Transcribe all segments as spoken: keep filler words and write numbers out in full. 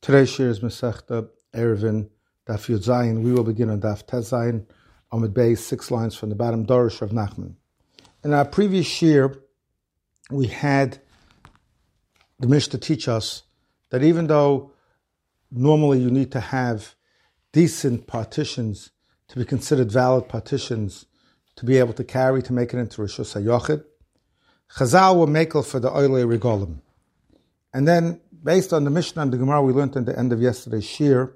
Today's shir is Masechta Eruvin Daf Yud Zayin. We will begin on Daf Tes Zayin, Amud Beis, six lines from the bottom, Dorish Rav Nachman. In our previous shir, we had the Mishnah teach us that even though normally you need to have decent partitions to be considered valid partitions to be able to carry, to make it into Rishus HaYochid, Chazal were makel for the Oilei Regolim. And then, based on the Mishnah and the Gemara we learned at the end of yesterday's shir,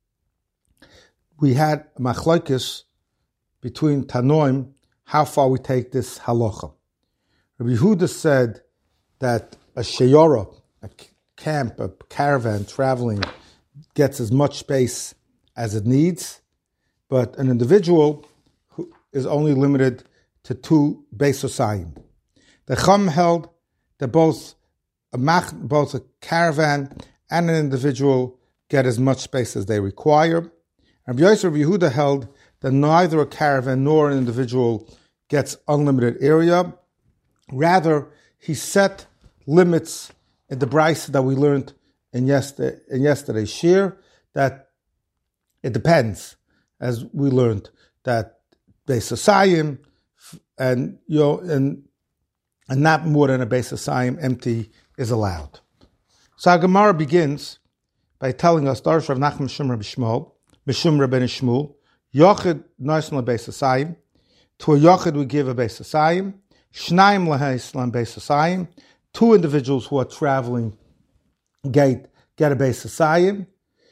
we had a machlokes between Tanoim, how far we take this halacha. Rabbi Yehuda said that a sheyora, a camp, a caravan traveling, gets as much space as it needs, but an individual who is only limited to two beis osayim. The Chum held that both a mach, both a caravan and an individual get as much space as they require. Rabbi Yosef Yehuda held that neither a caravan nor an individual gets unlimited area. Rather, he set limits in the brayso that we learned in, yesterday, in yesterday's shir, that it depends, as we learned, that beis osayim and you know and and not more than a beis osayim empty is allowed. So our Gemara begins by telling us, Darish Rav Nachman Mishum Rabbi Shmuel, Mishum Rabbi Shmuel, Yochid Noislan Beis Osayim. To a Yochid we give a Beis Osayim. Shnaim Lahaislan Beis Osayim. Two individuals who are traveling get, get a Beis Osayim.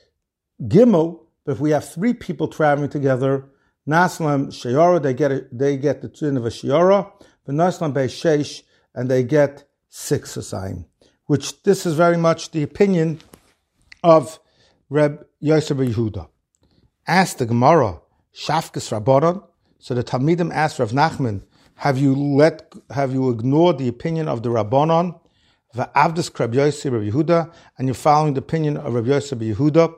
Gimel, but if we have three people traveling together, Naslam Sheyora, they get a, they get the twin of a Sheyora, but Naslam Beis Sheish, and they get six Osayim. Which this is very much the opinion of Reb Yosef Yehuda. Asked the Gemara, Shafkas Rabbanon, so the Talmidim asked Rav Nachman, have you let, have you ignored the opinion of the Rabbanon, Va'avdas Reb Yosef Yehuda, and you're following the opinion of Reb Yosef Yehuda?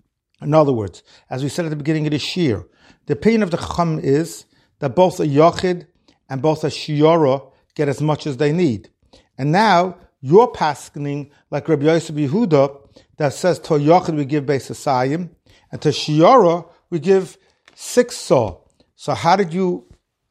In other words, as we said at the beginning of the shir, the opinion of the Chacham is that both a Yochid and both a Shiora get as much as they need. And now, you're paskening like Rabbi Yosef Yehuda that says to a Yochid we give beis osayim, and to Shiora we give six saw. So how did you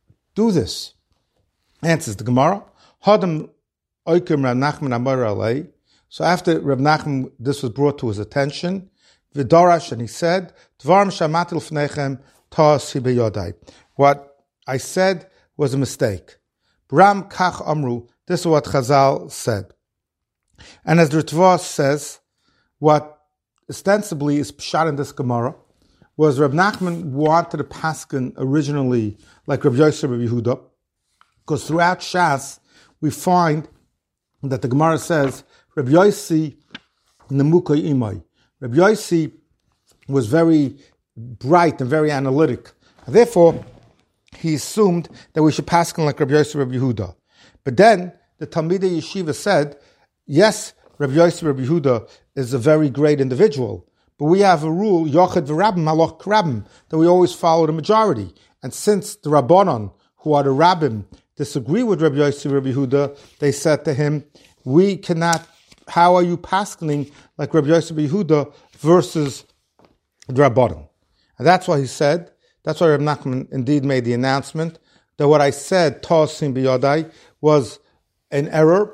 do this? Answers the Gemara. Hadam oikim Rav Nachman amar alei. So after Rav Nachman, this was brought to his attention, v'darash, and he said, Dvarim shamati l'fnechem ta'asi beyodai. What I said was a mistake. Bram kach amru. This is what Chazal said. And as the Ritva says, what ostensibly is pshat in this Gemara was Reb Nachman wanted to paskin originally like Reb Yosef Yehuda, because throughout Shas we find that the Gemara says Reb Yossi nemukai imai. Reb Yossi was very bright and very analytic. Therefore, he assumed that we should paskin like Reb Yosef Yehuda. But then the Talmidei Yeshiva said, yes, Rabbi Yosef Rabbi Yehuda is a very great individual, but we have a rule, Yochid v'Rabbim Haloch Rabbim, that we always follow the majority. And since the Rabbanon, who are the Rabbim, disagree with Rabbi Yosef Rabbi Yehuda, they said to him, we cannot, how are you paskening like Rabbi Yosef Rabbi Yehuda versus the Rabbanon? And that's why he said, that's why Rabbi Nachman indeed made the announcement, that what I said, Tosim b'yodai, was an error.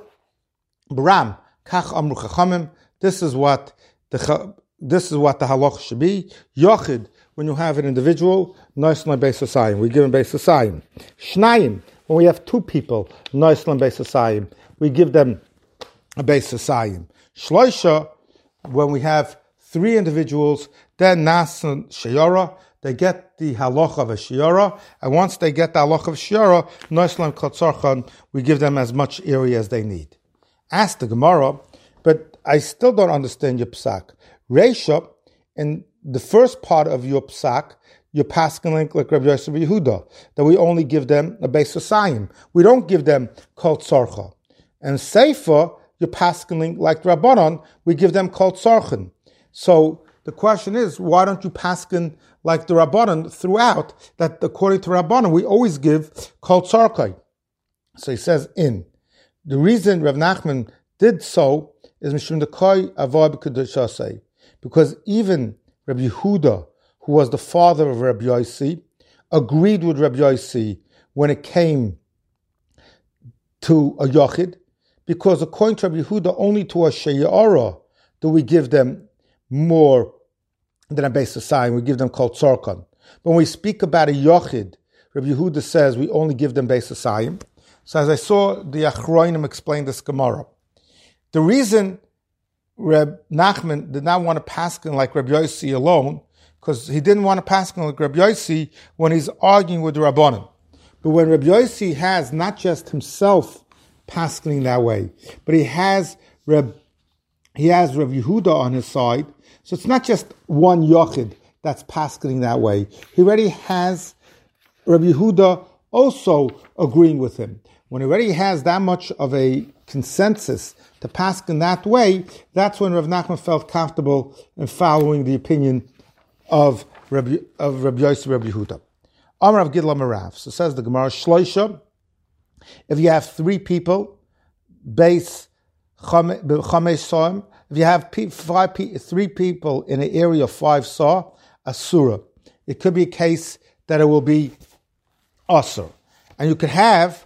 Bram, kach amru chachamim. This is what the this is what the halach should be. Yochid, when you have an individual, noislan beis osayim, we give him beis osayim. Shnayim, when we have two people, noislan beis osayim, we give them a beis osayim. Shloisha, when we have three individuals, then nasan sheyora, they get the halach of a shiora, and once they get the halach of shiora, noislan kotzarchan, we give them as much area as they need. Ask the Gemara, but I still don't understand your psak. Reisha, in the first part of your psak, you're pasking like, like Rabbi Yosef Yehuda, that we only give them a beis osayim. We don't give them kol tzarcha. And Seifa, you're pasking like Rabbanon, we give them kol tzarchen. So the question is, why don't you paskin like the Rabbanon throughout, that according to Rabbanon, we always give kol tzarchai. So he says in. The reason Rav Nachman did so is Mishum Dekoi Avoid B'Kedushasei. because even Rabbi Yehuda, who was the father of Rabbi Yossi, agreed with Rabbi Yossi when it came to a Yochid, because according to Rabbi Yehuda, only to a Sheyara do we give them more than a Beis Hasayim. We give them called Tzorkan. But when we speak about a Yochid, Rabbi Yehuda says we only give them Beis Hasayim. So as I saw, the Achroinim explained this Gemara. The reason Reb Nachman did not want to paskin like Rabbi Yossi alone, because he didn't want to paskin like Rabbi Yossi when he's arguing with the Rabbanim. But when Rabbi Yossi has not just himself paskening that way, but he has Reb, he has Reb Yehuda on his side, so it's not just one Yochid that's paskening that way. He already has Reb Yehuda also agreeing with him. When he already has that much of a consensus to pasken that way, that's when Rav Nachman felt comfortable in following the opinion of Rabbi of Rabbi Yossi, Rabbi Yehuda. Amar Rav Gidla Marav. So says the Gemara, Shloisha, if you have three people, base chamesh soim, if you have five, three people in an area of five saw, asura. It could be a case that it will be asur. And you could have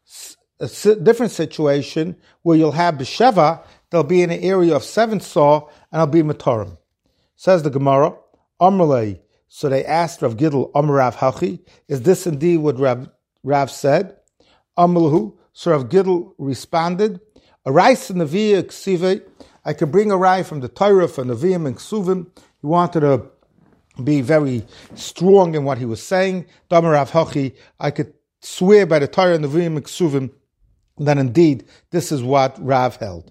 a different situation where you'll have b'sheva, they'll be in an area of seven saw, and it'll be matarim. Says the Gemara, Amrlei. So they asked Rav Gidl, Amar Rav Hachi, is this indeed what Rav, Rav said? Amrlahu. So Rav Gidl responded, a rice in the Nevi'ah Ksive, I could bring a rai from the Torah, from the Nevi'im and Ksuvim. He wanted to be very strong in what he was saying. Amar Rav Hachi, I could swear by the Torah and the Nevi'im and Ksuvim that indeed this is what Rav held.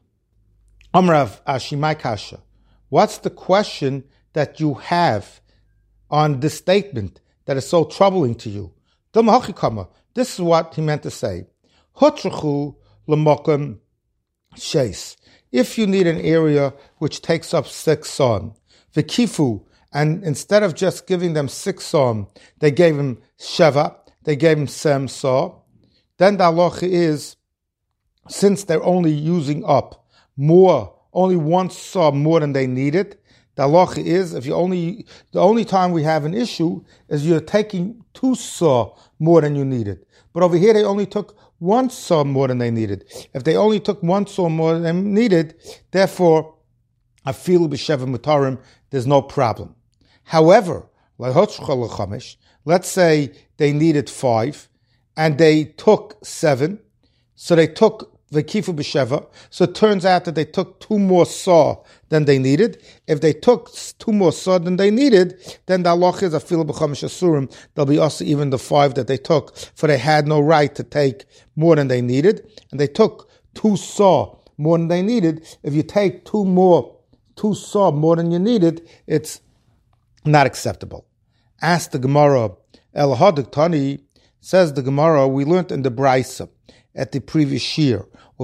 Amar Rav Ashimai Kasha, what's the question that you have on this statement that is so troubling to you? This is what he meant to say. If you need an area which takes up six son, v'kifu, and instead of just giving them six son, they gave him sheva, they gave him sem saw, then the halacha is, since they're only using up more, only one saw more than they needed, the halacha is, if you only, the only time we have an issue is you're taking two saw more than you needed. But over here they only took one saw more than they needed. If they only took one saw more than they needed, therefore, afilu b'sheva mutarim, there's no problem. However, let's say they needed five, and they took seven, so they took v'kifu b'sheva, so it turns out that they took two more saw than they needed. If they took two more saw than they needed, then the halacha is afilu b'chamesh asurim, they'll be also even the five that they took, for they had no right to take more than they needed, and they took two saw more than they needed. If you take two more, two saw more than you needed, it's not acceptable. Ask the Gemara, El Hadik Tani, says the Gemara, we learned in the Braisa at the previous year,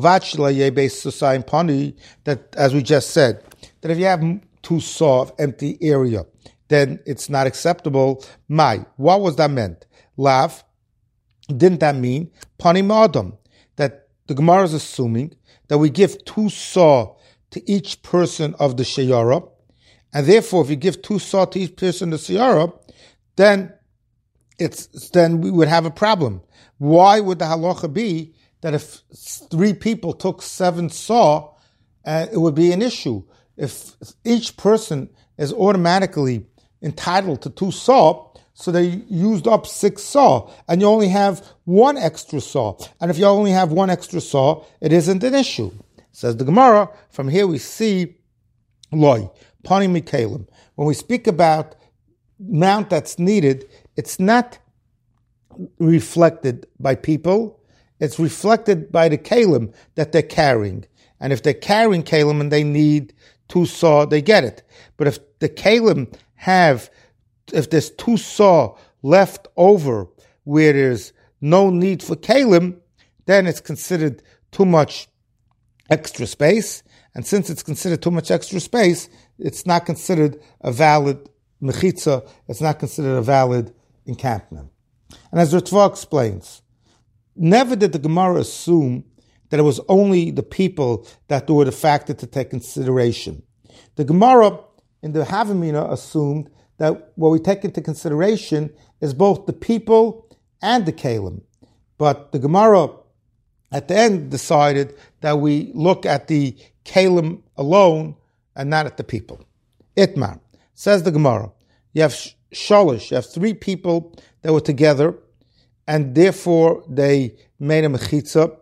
that, as we just said, that if you have two saw of empty area, then it's not acceptable. My, what was that meant? Lav, didn't that mean panim adam? That the Gemara is assuming that we give two saw to each person of the sheyara, and therefore, if you give two saw to each person of the sheyara, then it's then we would have a problem. Why would the halacha be that if three people took seven saw, uh, it would be an issue? If each person is automatically entitled to two saw, so they used up six saw, and you only have one extra saw. And if you only have one extra saw, it isn't an issue. Says the Gemara, from here we see loy, pani mikalim. When we speak about amount that's needed, it's not reflected by people, it's reflected by the kalim that they're carrying. And if they're carrying kalim and they need two saw, they get it. But if the kalim have, if there's two saw left over where there's no need for kalim, then it's considered too much extra space. And since it's considered too much extra space, it's not considered a valid mechitza, it's not considered a valid encampment. And as Ritva explains, never did the Gemara assume that it was only the people that were the factor to take consideration. The Gemara in the Havamina assumed that what we take into consideration is both the people and the Kalim. But the Gemara at the end decided that we look at the Kalim alone and not at the people. Itmar, says the Gemara, you have Shalish, you have three people that were together, and therefore they made a mechitza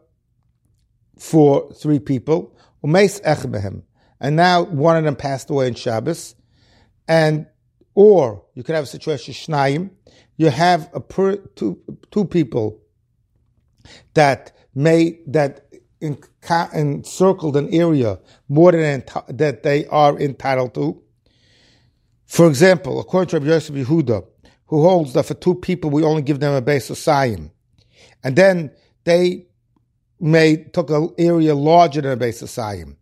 for three people. Umeis ech behem. And now one of them passed away in Shabbos. And, or you could have a situation, Shnayim, you have a per, two, two people that made, that in, encircled an area more than enti- that they are entitled to. For example, according to Rabbi Yosef Yehuda, who holds that for two people we only give them a base of Sayim. And then they made, took an area larger than a base of Sayim.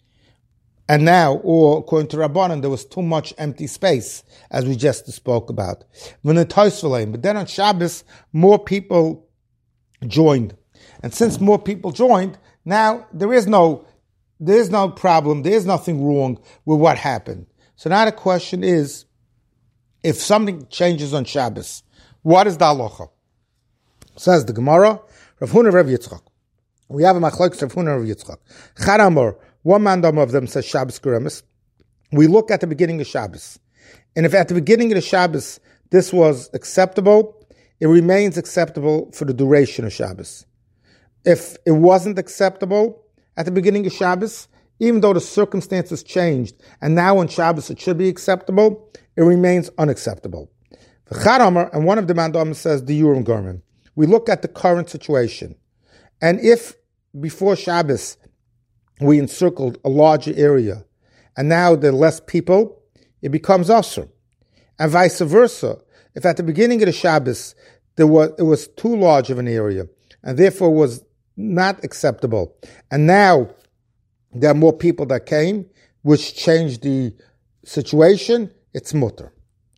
And now, or according to Rabbanan, there was too much empty space, as we just spoke about. But then on Shabbos, more people joined. And since more people joined, now there is no, there is no problem, there is nothing wrong with what happened. So now the question is, if something changes on Shabbos, what is the halacha? Says the Gemara, Rav Huna Rav Yitzchak. We have a machlokes Rav Huna Rav Yitzchak. Charamor, one man of them says Shabbos Geremis. We look at the beginning of Shabbos. And if at the beginning of the Shabbos this was acceptable, it remains acceptable for the duration of Shabbos. If it wasn't acceptable at the beginning of Shabbos, even though the circumstances changed, and now on Shabbos it should be acceptable, it remains unacceptable. And one of the mandam says the Urim Garmin. We look at the current situation. And if before Shabbos we encircled a larger area, and now there are less people, it becomes usher. And vice versa. If at the beginning of the Shabbos there was it was too large of an area, and therefore was not acceptable, and now there are more people that came, which changed the situation, it's mutter.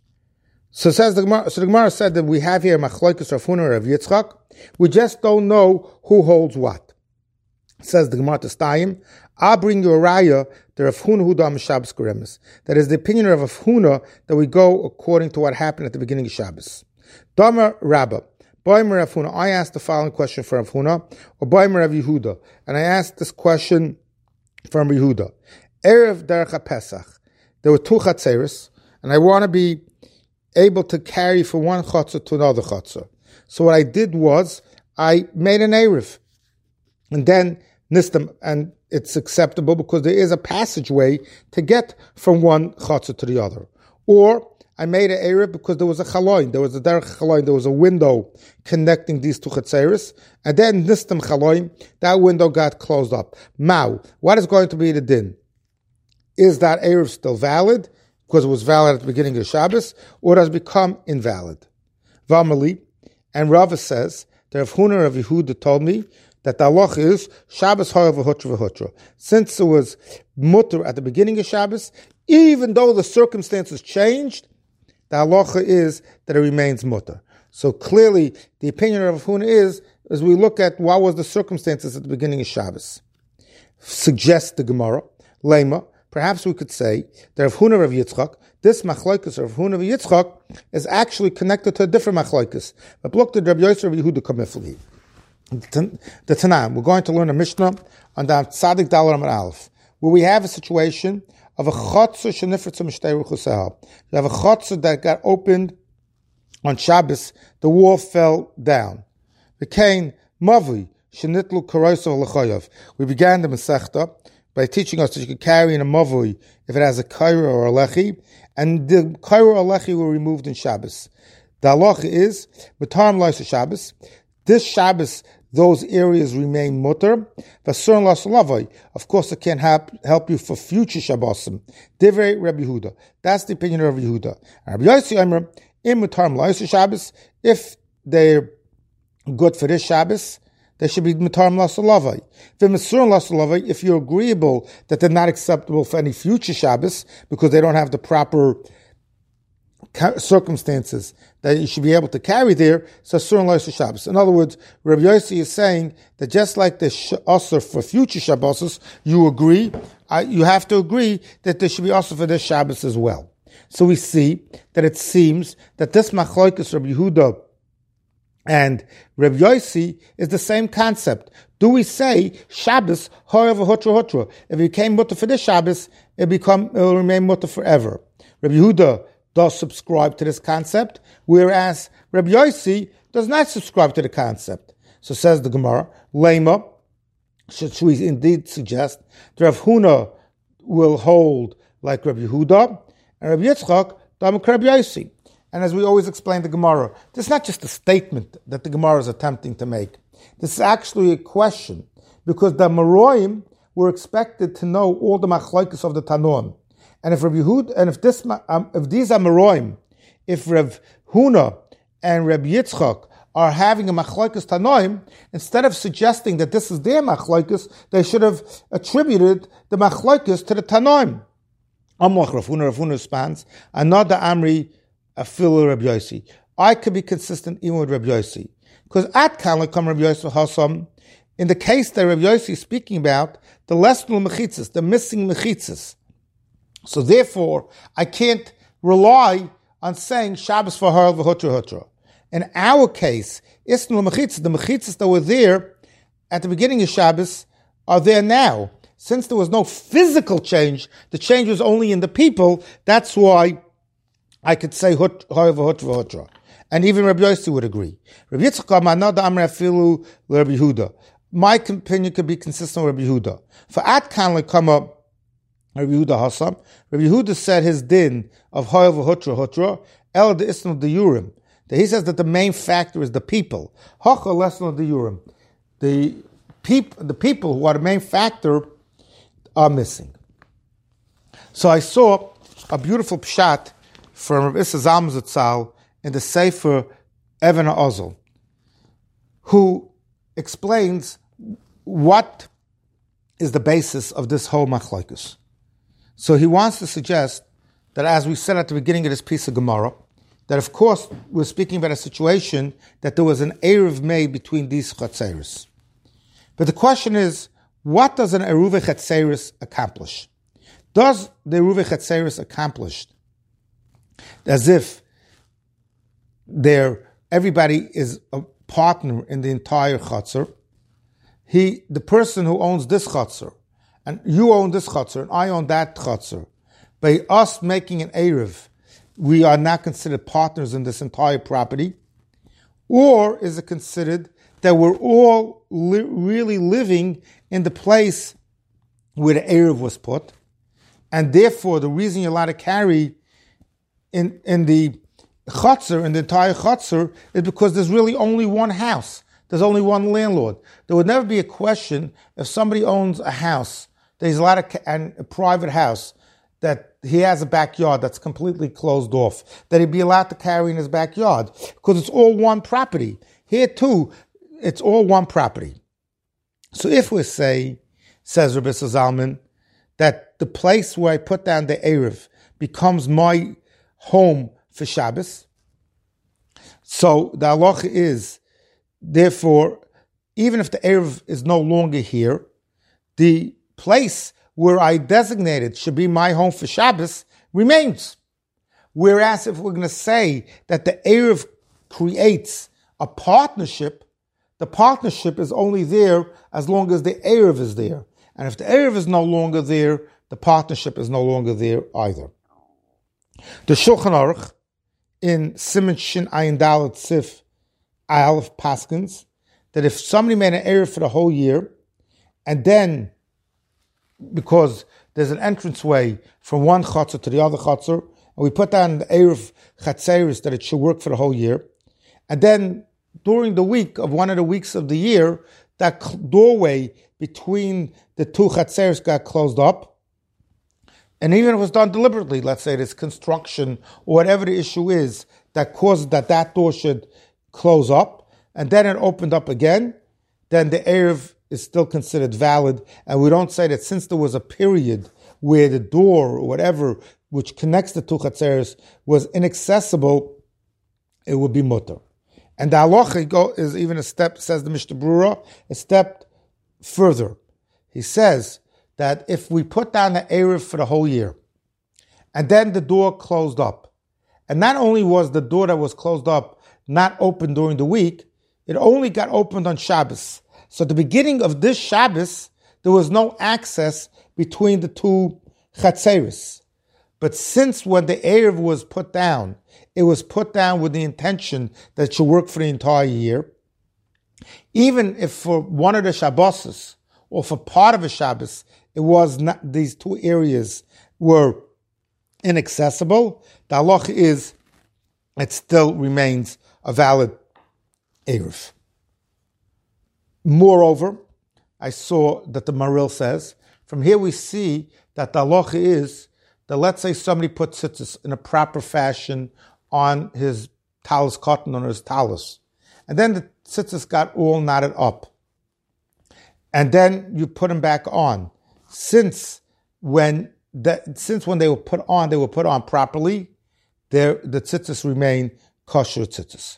So says the Gemara, so the Gemara said that we have here Machlokes Rav Huna Rav Yitzchak. We just don't know who holds what. Says the Gemara to Stayim, I'll bring you a raya, the Rav Huna who dam Shabbos Geremis. That is the opinion of Rav Huna that we go according to what happened at the beginning of Shabbos. Dama Rabbah. Boimer Rav Huna. I asked the following question for Rav Huna, or Boimer Rav Yehuda. And I asked this question from Yehuda. Erev Derech Pesach. There were two chatzeres, and I want to be able to carry from one chatzah to another chatzah. So what I did was, I made an Erev. And then Nistam, and it's acceptable because there is a passageway to get from one chatzah to the other. Or I made an Erev because there was a chaloin, there was a derech chaloin, there was a window connecting these two chatzeres, and then Nistam chaloin, that window got closed up. Mao, what is going to be the din? Is that Erev still valid because it was valid at the beginning of Shabbos, or does it become invalid? Vamali, and Rava says, the Rav Huna of Yehuda told me that the halach is Shabbos ha'av v'hutra v'hutra. Since it was mutter at the beginning of Shabbos, even though the circumstances changed, the halacha is that it remains mutter. So clearly, the opinion of Rav Huna is, as we look at what was the circumstances at the beginning of Shabbos. Suggests the Gemara, Lema, perhaps we could say that Rav Huna Rav Yitzchak, this machlokes of Rav Huna Rav Yitzchak, is actually connected to a different machlokes. But look at Rabbi Yosef Rav Yehuda Kamifli. The Tanam, we're going to learn a Mishnah on the Tzadik Dalar Amar Aleph, where we have a situation of a chotzer shenifritza mishtei ruchusah. You have a chotzer that got opened on Shabbos, the wall fell down. V'kein mavui shenitlu karosav l'chayav. We began the Masechta by teaching us that you could carry in a mavui if it has a kaira or a lechi, and the kaira or lechi were removed in Shabbos. The halacha is b'taram loisa Shabbos. This Shabbos, those areas remain mutter. Of course, it can help help you for future Shabbosim. Divrei Rabbi Yehuda. That's the opinion of Rabbi Yehuda. Rabbi Yossi Omer, in mutar l'oisa Shabbos, if they're good for this Shabbos, they should be mutar l'osalavai. If you're agreeable that they're not acceptable for any future Shabbos because they don't have the proper circumstances that you should be able to carry there, so Asur and Lois Shabbos. In other words, Rabbi Yossi is saying that just like the Asur for future Shabbos, you agree, uh, you have to agree that there should be Asur for this Shabbos as well. So we see that it seems that this Machlokes Rabbi Yehuda and Rabbi Yossi is the same concept. Do we say Shabbos however hutra hutra? If it became mutter for this Shabbos, it become it will remain mutter forever. Rabbi Yehuda does subscribe to this concept, whereas Rabbi Yossi does not subscribe to the concept. So says the Gemara, Lema, should we indeed suggest that Rav Huna will hold like Rabbi Yehuda, and Rabbi Yitzchak, Damak Rabbi Yossi. And as we always explain the Gemara, this is not just a statement that the Gemara is attempting to make. This is actually a question, because the Amoraim were expected to know all the machlokes of the Tanoim. And if Rabbi Yehud, and if this, um, if these Amoraim, if Rav Huna and Rabbi Yitzchak are having a machlokes Tanoim, instead of suggesting that this is their machlokes, they should have attributed the machlokes to the Tanoim. Amlach Rav Huna, Rav Huna responds, another Amri, Afilu Rabbi Yossi. I could be consistent even with Rabbi Yossi. Because at Kanla come Rabbi Yossi Hasam, in the case that Rabbi Yossi is speaking about, the lesnul mechitzas, the missing mechitzas. So therefore, I can't rely on saying Shabbos for Harel v'Hutra Hutra. In our case, isnul mechitzas, the mechitzas that were there at the beginning of Shabbos are there now. Since there was no physical change, the change was only in the people. That's why I could say hut however hutra hutra, and even Rabbi Yossi would agree. Rabbi Yitzchak another Amr Afilu Rabbi Yehuda. My opinion could be consistent with Rabbi Yehuda. For at Kanle come up Rabbi Yehuda Hasam. Rabbi Yehuda said his din of however hutra hutra el de isnul de Urim. That he says that the main factor is the people. Hacha lesnul de Urim. The peop, the people who are the main factor are missing. So I saw a beautiful pshat from Rabbi Issa Zalman Zatzal in the Sefer Even HaOzel, who explains what is the basis of this whole machlokes. So he wants to suggest that, as we said at the beginning of this piece of Gemara, that of course we're speaking about a situation that there was an eruv made between these chatzeris. But the question is, what does an eruv chatzeris accomplish? Does the eruv chatzeris accomplish as if there everybody is a partner in the entire chutzner? He, the person who owns this chutzner, and you own this chutzner, and I own that chutzner, by us making an eruv, we are not considered partners in this entire property? Or is it considered that we're all li- really living in the place where the eruv was put, and therefore the reason you're allowed to carry in, in the chutzner, in the entire chutzner, is because there's really only one house. There's only one landlord. There would never be a question if somebody owns a house that he's allowed to, and a private house, that he has a backyard that's completely closed off, that he'd be allowed to carry in his backyard, because it's all one property. Here too, it's all one property. So if we say, says Rabbi Zalman, that the place where I put down the eruv becomes my home for Shabbos, so the halacha is, therefore, even if the eruv is no longer here, the place where I designated should be my home for Shabbos remains. Whereas if we're going to say that the eruv creates a partnership, the partnership is only there as long as the eruv is there. And if the eruv is no longer there, the partnership is no longer there either. The Shulchan Aruch in Siman Shin Ayin Dalet Sif Aleph paskins that if somebody made an eruv for the whole year, and then because there's an entranceway from one chutzner to the other chutzner, and we put down the eruv chatzeris that it should work for the whole year, and then during the week of one of the weeks of the year, that doorway between the two chatzeris got closed up, and even if it was done deliberately, let's say it's construction or whatever the issue is that caused that that door should close up, and then it opened up again, then the eruv is still considered valid, and we don't say that since there was a period where the door or whatever which connects the two chatzeres, was inaccessible, it would be mutter. And the halacha is even a step, says the Mishnah Brura, a step further. He says that if we put down the Erev for the whole year, and then the door closed up, and not only was the door that was closed up not open during the week, it only got opened on Shabbos. So at the beginning of this Shabbos, there was no access between the two chatzeres. But since when the Erev was put down, it was put down with the intention that it should work for the entire year, even if for one of the Shabboses, or for part of a Shabbos, it was not, these two areas were inaccessible, the halacha is, it still remains a valid Erev. Moreover, I saw that the Maril says, from here we see that the halacha is that let's say somebody put tzitzis in a proper fashion on his talus cotton, on his talus, and then the tzitzis got all knotted up, and then you put them back on. Since when that, since when they were put on, they were put on properly, the tzitzis remain kosher tzitzis.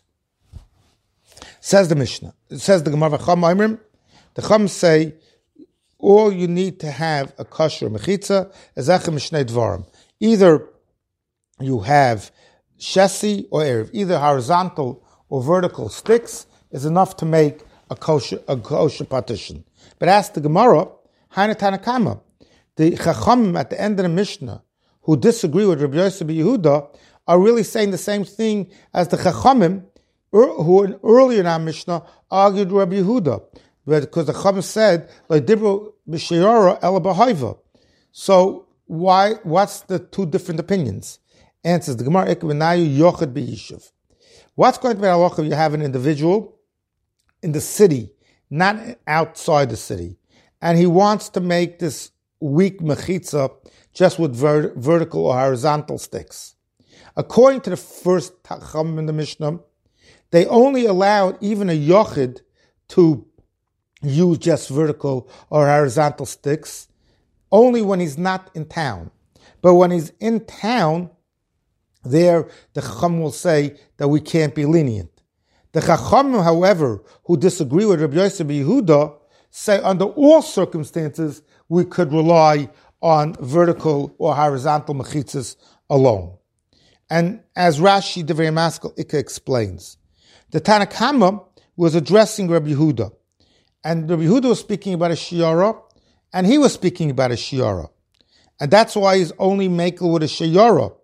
Says the Mishnah. It says the Gemara Chum the Chum say all you need to have a kosher mechitza is echem mishnei dvarim. Either you have shesi or erev, either horizontal or vertical sticks is enough to make a kosher a kosher partition. But ask the Gemara, Haina Tanakama, the Chachamim at the end of the Mishnah who disagree with Rabbi Yosef ben Yehuda are really saying the same thing as the Chachamim who earlier in our Mishnah argued Rabbi Yehuda, because the Chachamim said like dibro b'sheyara ela b'haiva. So why? What's the two different opinions? Answers the Gemara Ikvenayu Yochid b'Yishuv. What's going to be halacha if you have an individual in the city, not outside the city, and he wants to make this weak mechitza just with ver- vertical or horizontal sticks? According to the first Chacham in the Mishnah, they only allowed even a yochid to use just vertical or horizontal sticks only when he's not in town. But when he's in town, there the Chacham will say that we can't be lenient. The Chacham, however, who disagree with Rabbi Yosef ben Yehuda, say under all circumstances we could rely on vertical or horizontal mechitzas alone. And as Rashi Divrei Maskal Ikka explains, the Tanakama was addressing Rabbi Yehuda, and Rabbi Yehuda was speaking about a shiara, and he was speaking about a shiara, and that's why he's only makel with a shiara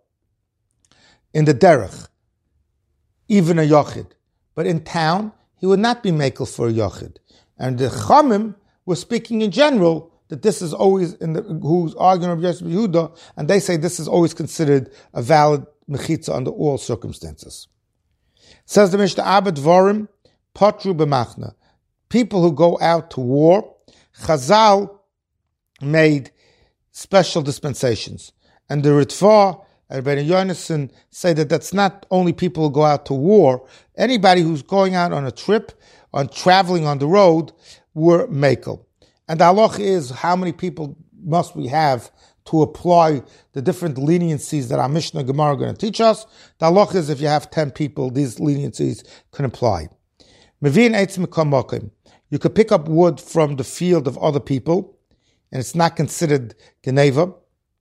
in the derech, even a yochid. But in town, he would not be makel for a yochid. And the Chamim was speaking in general that this is always in the who's arguing Rabbi Yosef ben Yehuda, and they say this is always considered a valid mechitza under all circumstances. Says the Mishnah, Abed Vorim, Potru b'machna. People who go out to war, Chazal made special dispensations. And the Ritva and Ben Yonason say that that's not only people who go out to war. Anybody who's going out on a trip, on traveling on the road, were makel. And the halach is how many people must we have to apply the different leniencies that our Mishnah Gemara are going to teach us. The halach is if you have ten people, these leniencies can apply. You could pick up wood from the field of other people, and it's not considered geneva.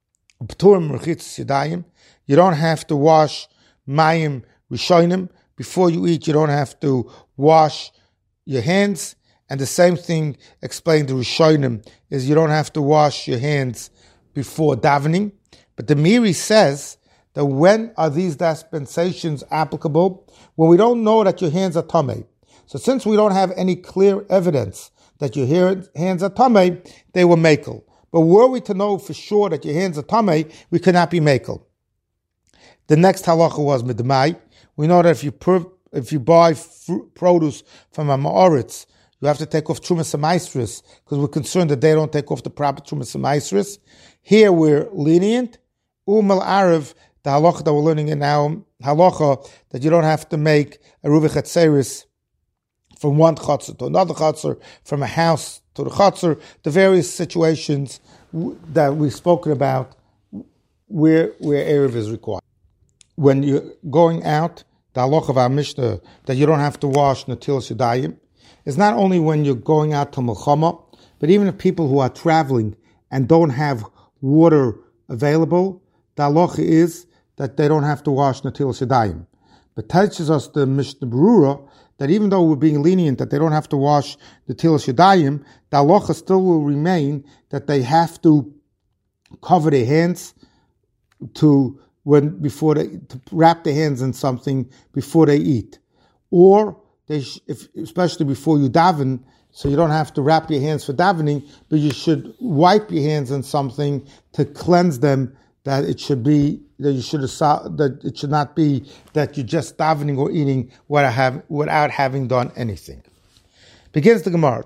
You don't have to wash mayim rishonim. Before you eat, you don't have to wash your hands. And the same thing explained to rishonim is you don't have to wash your hands before davening. But the Miri says that when are these dispensations applicable? When we don't know that your hands are tamei. So since we don't have any clear evidence that your hands are tamei, they were makel. But were we to know for sure that your hands are tamei, we could not be makel. The next halacha was midmai. We know that if you per, if you buy fruit, produce from a ma'aretz, you have to take off trumas hamaisris because we're concerned that they don't take off the proper trumas hamaisris. Here we're lenient. Umal Arav, the halacha that we're learning in now, halacha that you don't have to make a ruvi chatzeris from one chatzor to another chatzor, from a house to the chatzor, the various situations that we've spoken about where where Erev is required. When you're going out, the halach of our Mishnah that you don't have to wash Natilas Yadayim is not only when you're going out to Milchama, but even if people who are traveling and don't have water available, the halach is that they don't have to wash Natilas Yadayim. But teaches us the Mishnah Berurah that even though we're being lenient that they don't have to wash Natilas Yadayim, the halacha still will remain that they have to cover their hands to when before they to wrap their hands in something before they eat, or they sh- if, especially before you daven, so you don't have to wrap your hands for davening, but you should wipe your hands in something to cleanse them. That it should be that you should that it should not be that you're just davening or eating without, have, without having done anything. Begins the Gemara.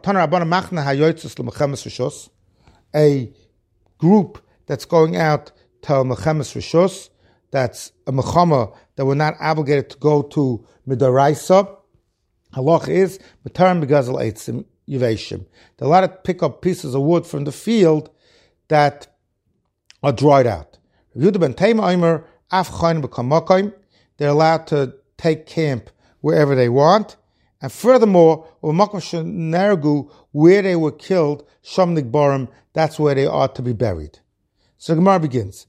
A group that's going out to Mechemes Rishus, that's a Mechama that we're not obligated to go to Midaraisa. Halach is B'tarim Begazel Eitzim Yiveshim. They're allowed to pick up pieces of wood from the field that are dried out. They're allowed to take camp wherever they want. And furthermore, where they were killed, Shamnik Barim, that's where they are to be buried. So the Gemara begins.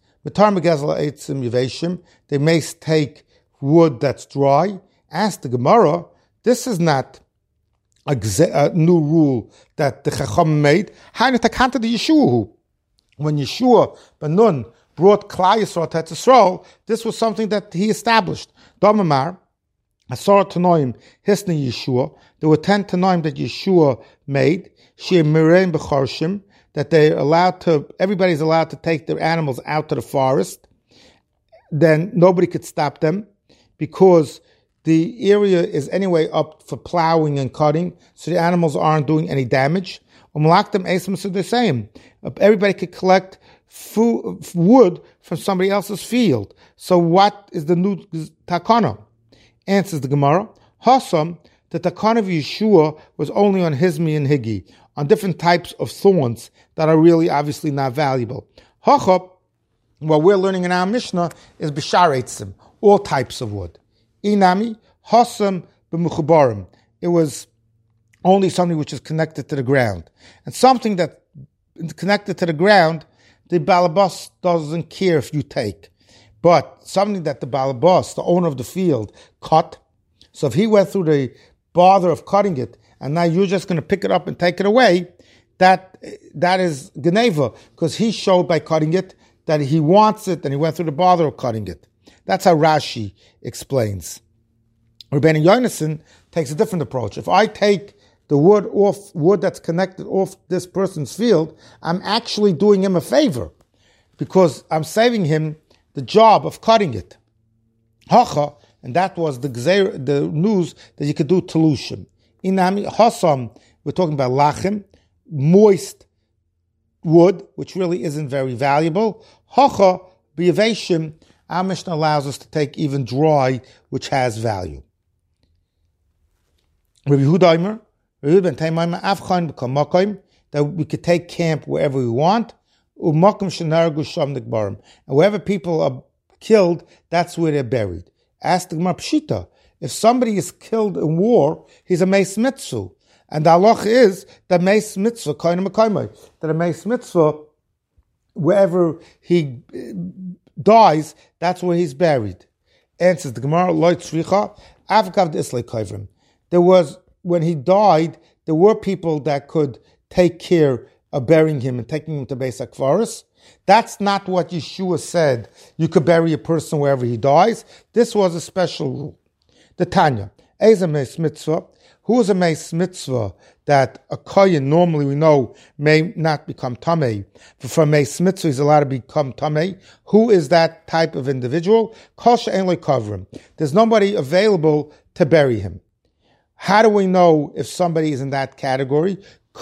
They may take wood that's dry. Ask the Gemara, this is not a, a new rule that the Chacham made. When Yeshua ben Nun brought Klal Yisrael to Eretz Yisrael, this was something that he established. Damamar, Asar Tanoim, Hisni Yeshua. There were ten Tanoim that Yeshua made. She Mirein B'Charshim, that they're allowed to, everybody's allowed to take their animals out to the forest. Then nobody could stop them because the area is anyway up for plowing and cutting, so the animals aren't doing any damage. Everybody could collect food, wood from somebody else's field. So what is the new takana? Answers the Gemara. Hasam, the takana of Yeshua was only on Hizmi and Higi, on different types of thorns that are really obviously not valuable. Hachab, what we're learning in our Mishnah is B'shar Eitzim, all types of wood. Inami, Hasam b'Mechubarim. It was only something which is connected to the ground. And something that is connected to the ground, the balabas doesn't care if you take. But something that the balabas, the owner of the field, cut. So if he went through the bother of cutting it, and now you're just going to pick it up and take it away, that that is Geneva, because he showed by cutting it that he wants it, and he went through the bother of cutting it. That's how Rashi explains. Rabbeinu Yonason takes a different approach. If I take the wood off, wood that's connected off this person's field, I'm actually doing him a favor because I'm saving him the job of cutting it. Hacha, and that was the gzeir, the news that you could do telushim. Inami hasam, we're talking about lachim, moist wood, which really isn't very valuable. Hacha, b'yaveshim, our Mishnah allows us to take even dry, which has value. Rabbi Yehuda that we could take camp wherever we want. And wherever people are killed, that's where they're buried. Ask the Gemara Pshita. If somebody is killed in war, he's a meis mitzvah. And the halach is that meis mitzvah, that a meis mitzvah, wherever he dies, that's where he's buried. Answers the Gemara, Loy Tzricha, Avkav Islay Kavrim. There was, when he died, there were people that could take care of burying him and taking him to Beis HaKvaros. That's not what Yeshua said. You could bury a person wherever he dies. This was a special rule. The Tanya, Eza Meis Mitzvah. Who is a Meis Mitzvah that a Kohen, normally we know, may not become Tamei? But for a Meis Mitzvah, he's allowed to become Tamei. Who is that type of individual? Kol she'en lo kavrim. There's nobody available to bury him. How do we know if somebody is in that category?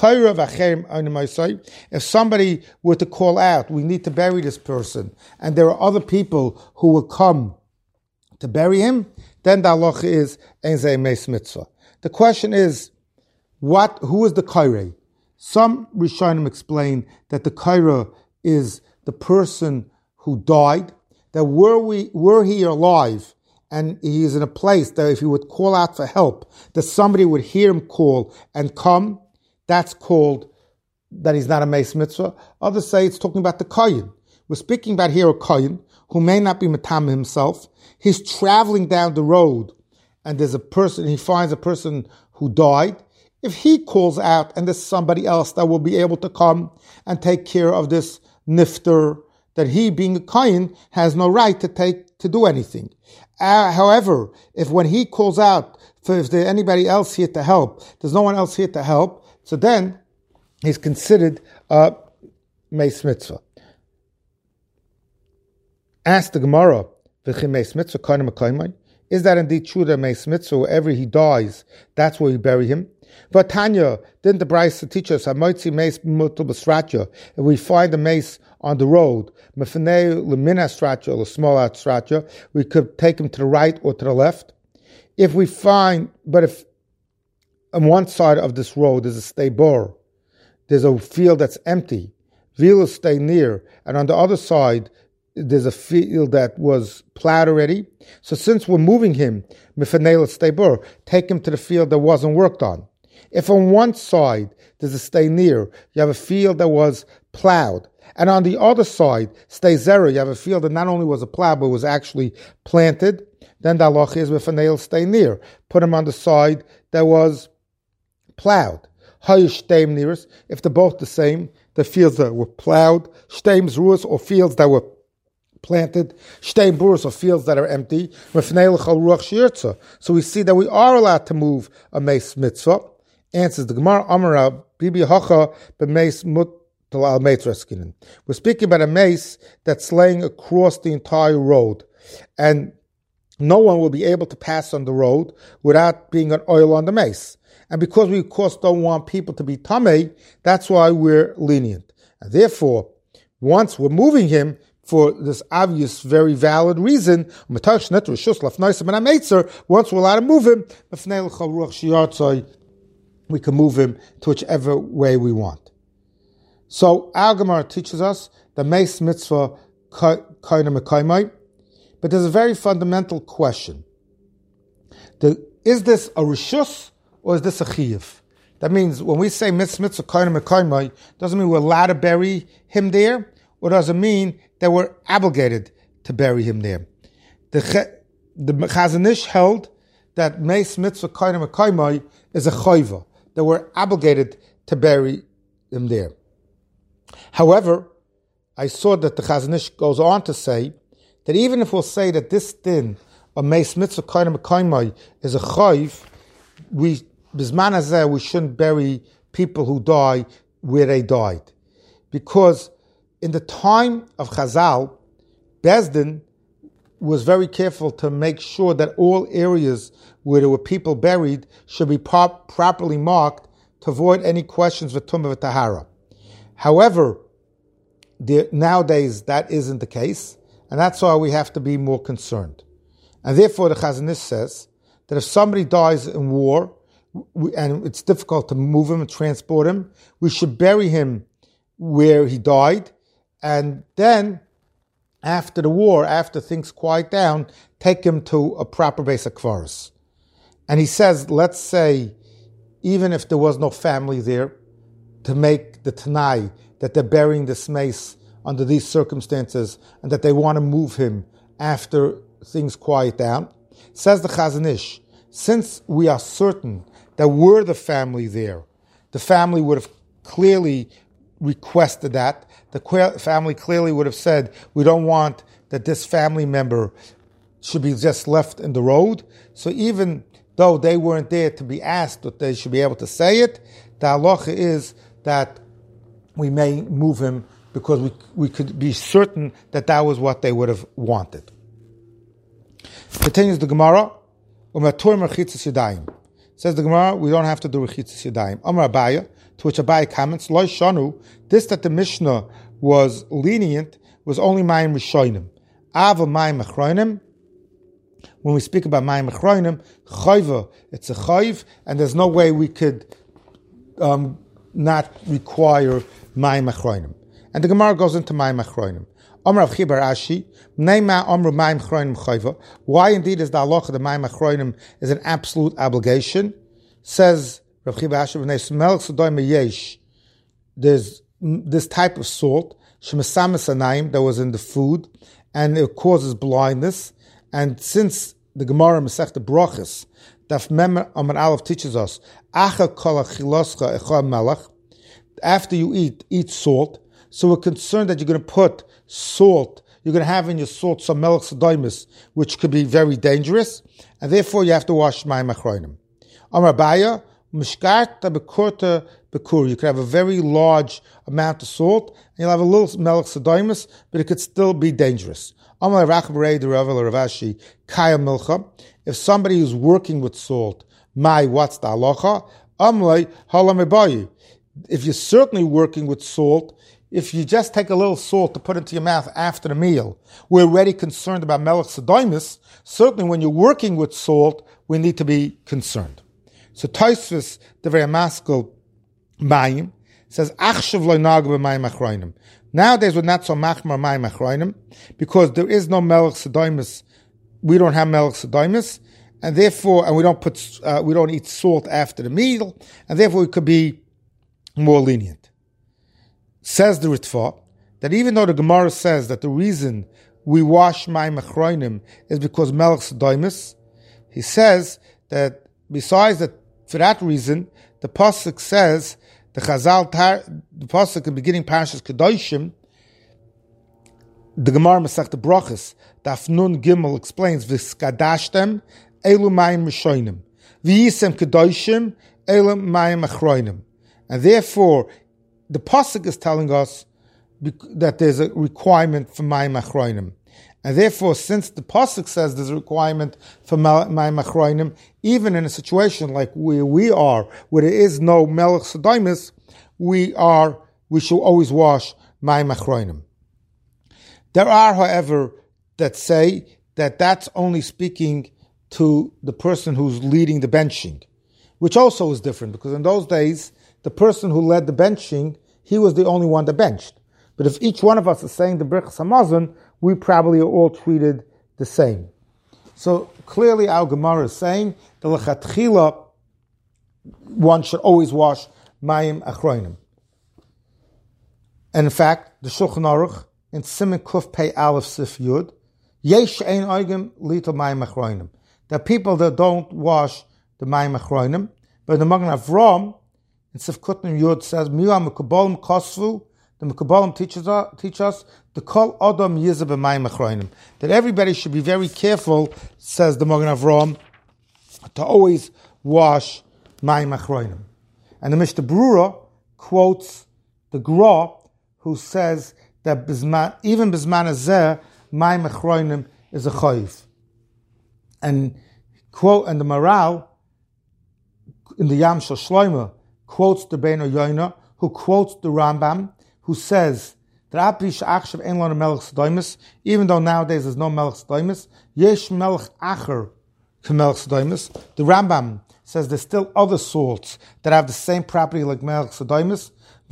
If somebody were to call out, we need to bury this person, and there are other people who will come to bury him, then the halacha is ein zeh meis mitzvah. The question is, what? Who is the kaireh? Some Rishonim explain that the kaireh is the person who died, that were we were he alive and he is in a place that if he would call out for help, that somebody would hear him call and come, that's called that he's not a Meis Mitzvah. Others say it's talking about the Kohen. We're speaking about here a Kohen who may not be Matam himself. He's traveling down the road and there's a person, he finds a person who died. If he calls out and there's somebody else that will be able to come and take care of this nifter, that he, being a Kohen, has no right to take to do anything. Uh, however, if when he calls out for if there's anybody else here to help, there's no one else here to help, so then he's considered a Meis Mitzvah. Ask the Gemara, is that indeed true that Meis Mitzvah, wherever he dies, that's where we bury him? But Tanya, didn't the Brisa teach us, if we find a mace on the road, a small out stratia, we could take him to the right or to the left. If we find, but if on one side of this road there's a stabor, there's a field that's empty, Vila stay near, and on the other side there's a field that was plowed already. So since we're moving him, take him to the field that wasn't worked on. If on one side there's a stay near, you have a field that was plowed, and on the other side, stay zero, you have a field that not only was a plow but was actually planted, then the halacha is with a nail stay near. Put him on the side that was plowed. If they're both the same, the fields that were plowed, shteim zruas, or fields that were planted, shteim burus, or fields that are empty. So we see that we are allowed to move a Meis Mitzvah. Answers the Gemara, Amara, Bibi Hacha, B'meis Mutal al Meitraskinen. We're speaking about a mace that's laying across the entire road, and no one will be able to pass on the road without being an oil on the mace. And because we, of course, don't want people to be tamei, that's why we're lenient. And therefore, once we're moving him for this obvious, very valid reason, once we're allowed to move him, we can move him to whichever way we want. So our Gemara teaches us the Meis Mitzvah Koine Mekaimai, but there's a very fundamental question. The, is this a Rishus or is this a Chiyuv? That means when we say Meis Mitzvah Koine Mekaimai, doesn't mean we're allowed to bury him there, or does it mean that we're obligated to bury him there? The, the Chazon Ish held that Meis Mitzvah Koine Mekaimai is a Chayva, that we're obligated to bury him there. However, I saw that the Chazon Ish goes on to say that even if we'll say that this din of Meis Mitzvah Koine Mekaimai is a chayv, we bisman hazeh we shouldn't bury people who die where they died, because in the time of Chazal, Bezdin was very careful to make sure that all areas where there were people buried should be pop- properly marked to avoid any questions with Tumah v'Tahara. However, the, nowadays that isn't the case, and that's why we have to be more concerned. And therefore the Chazon Ish says that if somebody dies in war, we, and it's difficult to move him and transport him, we should bury him where he died, and then after the war, after things quiet down, take him to a proper base of kvaros. And he says, let's say, even if there was no family there, to make the Tanai that they're burying this mace under these circumstances and that they want to move him after things quiet down. Says the Chazon Ish, since we are certain that were the family there, the family would have clearly requested that. The family clearly would have said, we don't want that this family member should be just left in the road. So even though they weren't there to be asked that they should be able to say it, the halacha is that we may move him because we we could be certain that that was what they would have wanted. Continues the Gemara, says the Gemara, we don't have to do rechitzas yadayim. Amar Abaya, to which Abaya comments, Lo shanu, this that the Mishnah was lenient was only mayim rishonim. Ava mayim achronim. When we speak about mayim achronim, chayva, it's a chayv, and there's no way we could um, not require mayim achronim. And the Gemara goes into mayim achronim. Amar Rav Chibar Ashi, Neima Amru Mayim Chroinim Chayva. Why indeed is the halacha the Mayim Chroinim is an absolute obligation? Says Rav Chibar Ashi, Melech Sodom Yesh. There's this type of salt, Shemesamis Anayim, that was in the food, and it causes blindness. And since the Gemara Masechta Brachos, Daf Mem Amar Aleph teaches us, Acha Kol Achiloscha Echa Melech. After you eat, eat salt. So we're concerned that you're going to put salt, you're going to have in your salt some melech sedoimus, which could be very dangerous, and therefore you have to wash mayim achronim. Amar Baya, mishkarta bekurta bekur. You could have a very large amount of salt, and you'll have a little melech sedoimus, but it could still be dangerous. Amar Rachbarei the Rav Ravashi kaya milcha. If somebody is working with salt, my what's the halacha? Amlei halamebayi. If you're certainly working with salt, if you just take a little salt to put into your mouth after the meal, we're already concerned about melech sedoimus. Certainly when you're working with salt, we need to be concerned. So Tosfos, the very maskil mayim, says, Achshav lo nag b'mayim achroinim. Nowadays we're not so machmar mayim achroinim, because there is no melech sedoimus. We don't have melech sedoimus, and therefore, and we don't put, uh, we don't eat salt after the meal, and therefore we could be more lenient. Says the Ritva, that even though the Gemara says that the reason we wash mayim achroinim is because melech sedoimus, he says that besides that, for that reason, the pasuk says, the Chazal, tar, the pasuk in the beginning Parashas Kedoshim, the Gemara Masechta Brachos, Daf Nun Gimel explains, V'skadashtem elu mayim rishonim, v'yisem kedoshim elu mayim achroinim. And therefore, the pasuk is telling us that there's a requirement for mayim achroinim. And therefore, since the pasuk says there's a requirement for mayim achroinim, even in a situation like where we are, where there is no melech sedoimus, we are we should always wash mayim achroinim. There are, however, that say that that's only speaking to the person who's leading the benching, which also is different, because in those days, the person who led the benching, he was the only one that benched. But if each one of us is saying the Birchas Hamazon, we probably are all treated the same. So clearly our Gemara is saying that l'chatchila, one should always wash mayim achroinim. And in fact, the Shulchan Aruch, in Siman Kuf Pei Aleph Sif Yud, yesh ein oigim lito mayim achroinim. There are people that don't wash the mayim achroinim, but the Magen Avraham in Sif Kutnim Yud says, Mi'u mekubalim kosvu. The mekubalim teaches us, teach us the kol adam yizeh b'mayim achroinim, that everybody should be very careful, says the Magen Avraham, to always wash mayim achroinim. And the Mishnah Brura quotes the Gra, who says that bizman, even bizman hazeh, mayim achroinim is a chayiv. And quote, and the Maral in the Yam Shel Shlomo quotes the Beino Yoina, who quotes the Rambam, who says that even though nowadays there's no melech sedoimus, yesh melech acher to melech sedoimus. The Rambam says there's still other salts that have the same property like melech sedoimus.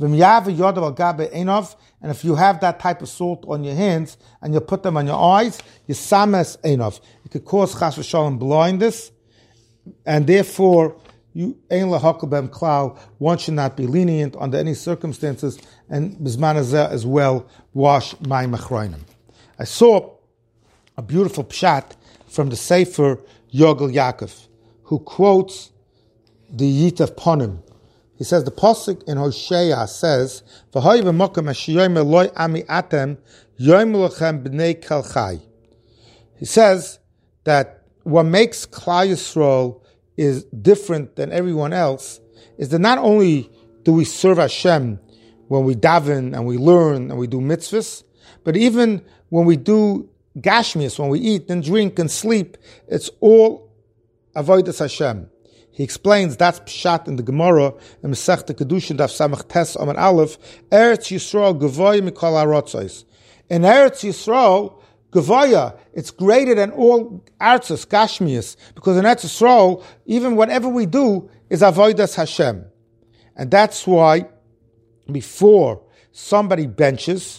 And if you have that type of salt on your hands and you put them on your eyes, you sames einov. It could cause chas v'shalom blindness, and therefore you ein lahakol b'hem klal. One should not be lenient under any circumstances, and bizman hazeh as well wash mayim achroinim. I saw a beautiful pshat from the Sefer Yogel Yaakov, who quotes the Yitav Ponim. He says the pasuk in Hosea says, "V'hoy v'mokem ashiyoyim eloi ami atem yoyim lochem b'nei kalchai." He says that what makes Klal Yisrael is different than everyone else is that not only do we serve Hashem when we daven and we learn and we do mitzvahs, but even when we do gashmias, when we eat and drink and sleep, it's all avodas Hashem. He explains that's pshat in the Gemara in Masechta Kedushin Daf Samach Tes Amar Aleph, Eretz Yisrael Gavoya Mikol Harotzos. In Eretz Yisrael, Gavoya, it's greater than all artzos, gashmias, because in Eretz Yisrael, even whatever we do is avodas Hashem. And that's why before somebody benches,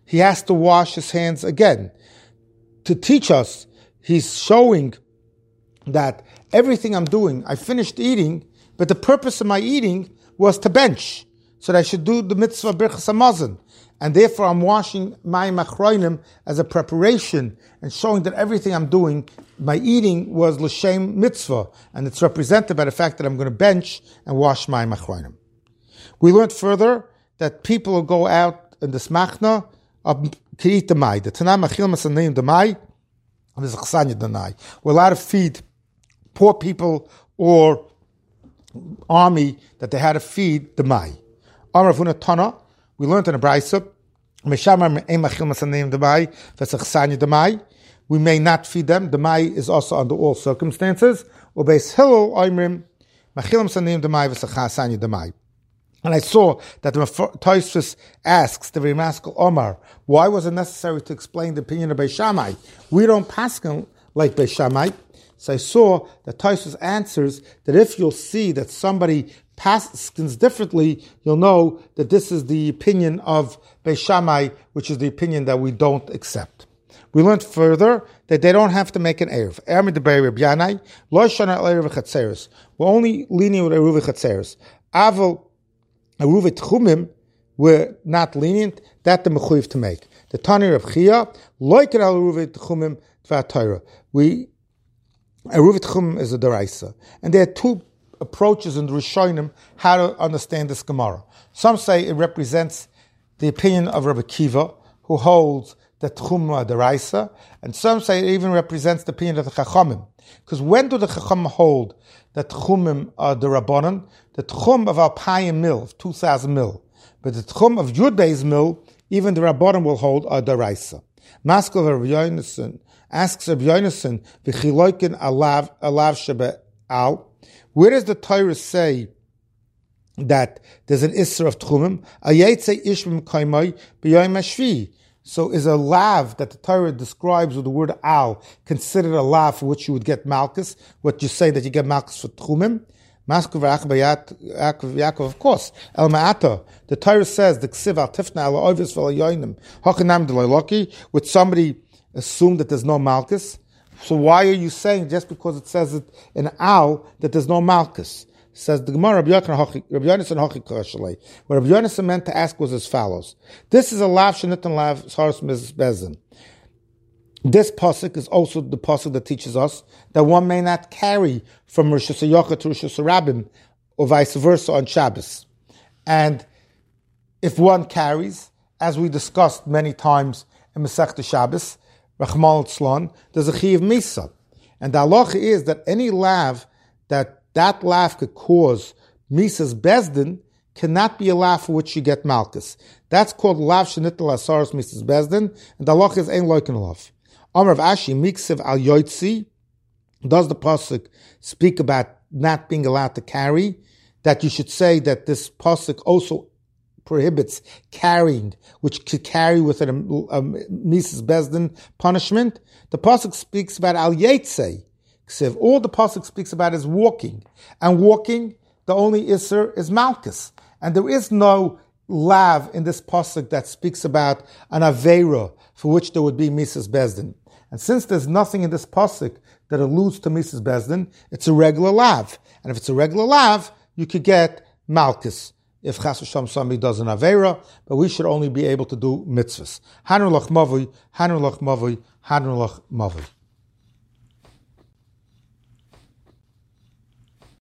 he has to wash his hands again. To teach us, he's showing that everything I'm doing, I finished eating, but the purpose of my eating was to bench, so that I should do the mitzvah birchas hamazon. And therefore I'm washing mayim achronim as a preparation and showing that everything I'm doing, my eating was l'shem mitzvah, and it's represented by the fact that I'm going to bench and wash mayim achronim. We learned further that people will go out in this machna of kirit demai. The Tanam achil masanim demai, and there's a chsanya demai. We're allowed to feed poor people or army that they had to feed demai. Amar Ravuna Tana, we learned in a brayso, we may not feed them. Demai is also under all circumstances. And I saw that the Tosfos asks the Ramaskel Omar, why was it necessary to explain the opinion of Beis Shammai? We don't paskin like Beis Shammai. So I saw that Tosfos answers that if you'll see that somebody paskins differently, you'll know that this is the opinion of Beis Shammai, which is the opinion that we don't accept. We learned further that they don't have to make an erev. We're only lenient with eruv chatzeres. Aval eruv tchumim, we're not lenient. That the mechuyev to make. The Tani Rav Chia loiken al eruv tchumim tvat Torah. We eruv tchumim is a deraisa, and there are two approaches in the Rishonim how to understand this Gemara. Some say it represents the opinion of Rabbi Kiva, who holds that Tchum are deraisa, and some say it even represents the opinion of the Chachamim. Because when do the Chachamim hold that Tchumim are the Rabbanon? The Tchum of Alpayim mil, of two thousand mil. But the Tchum of Yudbei's mil, even the Rabbanon will hold are deraisa. Maskell Rabbi Yonason asks Rabbi Yonason, V'chiloikin alav alav shebe al. Where does the Torah say that there's an Isser of Tchumim? Ayetze ishmim kaimai b'yoyim hashvi. So is a lav that the Torah describes with the word al considered a lav for which you would get malchus? What you say that you get malchus for Tchumim? Yaakov, of course. El Ma'ata. The Torah says the Ksiv al Tifna al Ovis vel Yoinim Hachanam Deloki. Would somebody assume that there's no malchus? So why are you saying just because it says it in al that there's no malchus? Says the Gemara, Rabbi Yonason Hachi Kashalei. What Rabbi Yonason meant to ask was as follows: this is a lav shenit and lav saras bezin. This pasuk is also the pasuk that teaches us that one may not carry from Rosh Hashanah to Rosh Hashanah or vice versa on Shabbos. And if one carries, as we discussed many times in Masechta Shabbos, Rachmal Tzlon, there's a Chiyav Misa. And the halacha is that any lav that that lav could cause Misa's Bezdin cannot be a lav for which you get Malchus. That's called lav shenitel asaros Misa's Bezdin, and the halacha is ein loiken lav. Amar of Ashi Miksiv al Yoitzi, does the pasuk speak about not being allowed to carry? That you should say that this pasuk also prohibits carrying, which could carry with it a, a Misa's Bezdin punishment. The pasuk speaks about al Yetze. All the pasuk speaks about is walking, and walking, the only isser is malchus, and there is no lav in this pasuk that speaks about an aveira for which there would be Misa's Bezdin. And since there's nothing in this pasuk that alludes to Misa's Bezdin, it's a regular lav, and if it's a regular lav, you could get malchus if chas v'sham somebody does an aveira, but we should only be able to do mitzvahs. Hanur lach mavui, hanur lach mavui, hanur lach mavui.